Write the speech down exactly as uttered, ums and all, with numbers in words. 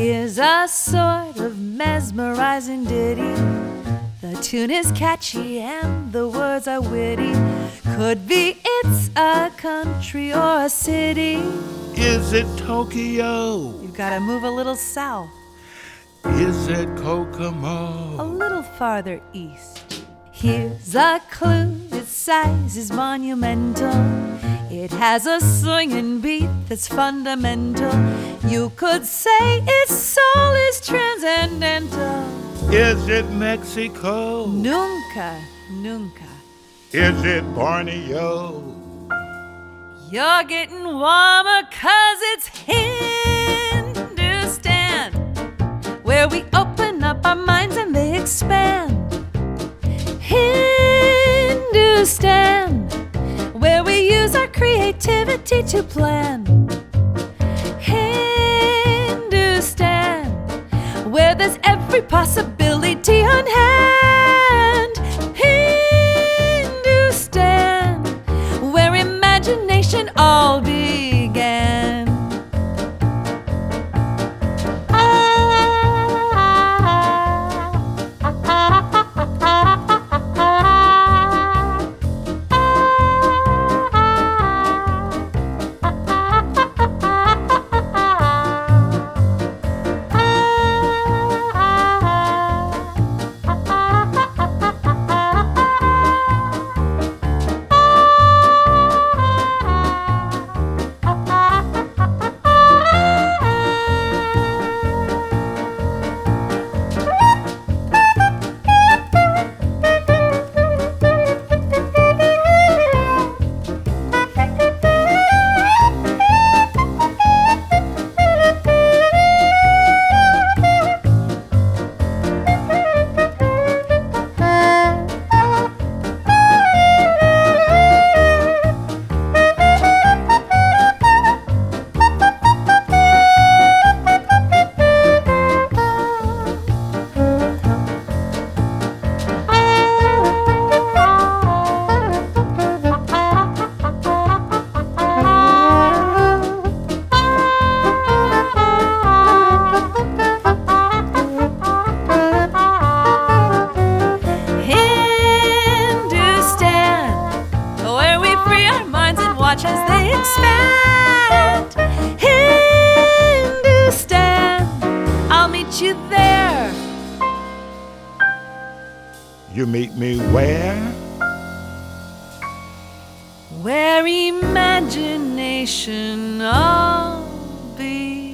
Here's a sort of mesmerizing ditty. The tune is catchy and the words are witty. Could be it's a country or a city. Is it Tokyo? You've got to move a little south. Is it Kokomo? A little farther east. Here's a clue, its size is monumental. It has a swinging beat that's fundamental. You could say its soul is transcendental. Is it Mexico? Nunca, nunca. Is it Borneo? You're getting warmer 'cause it's Hindustan, where we open up our minds and they expand. Hindustan, where we use our creativity to plan. Hindustan, where there's every possibility on hand. Hindustan, where imagination all began. As they expand. Hindustan, I'll meet you there. You meet me where? Where imagination all began.